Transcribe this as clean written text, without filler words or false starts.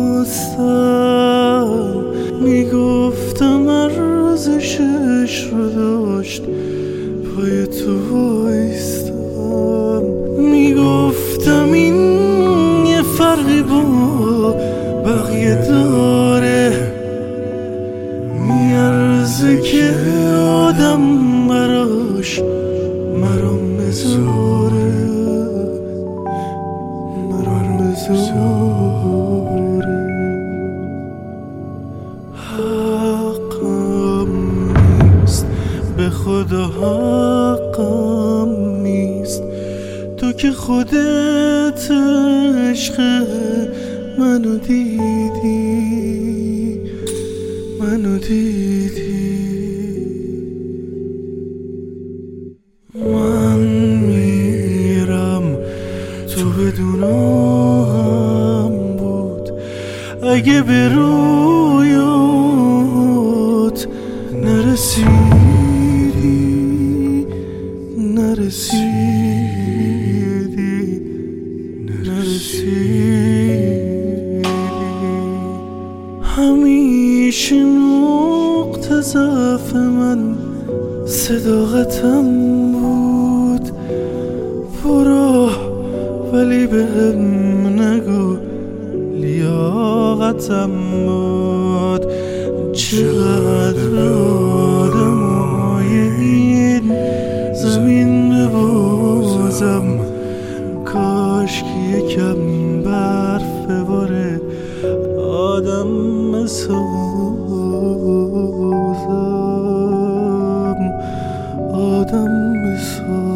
میخواستم، میگفتم ارزشش رو داشت پای تو وایستم، میگفتم این یه فرقی با بقیه داره، میارزه که آدم براش مرام بذاره، مرام بذاره. حقم نیست، به خدا حقم نیست، تو که خودت عشق منو دیدی، منو دیدی. من میرم تو بدونم بود، اگه به رویات نرسیدی، نرسیدی، نرسیدی. همیشه نقطه ضعف من صداقتم بود، برو ولی بهم نگو لیاقتم بود. چقدر آدمای این زمین ببازم، کاش که یکم برف بباره آدم بسازم، آدم بسازم.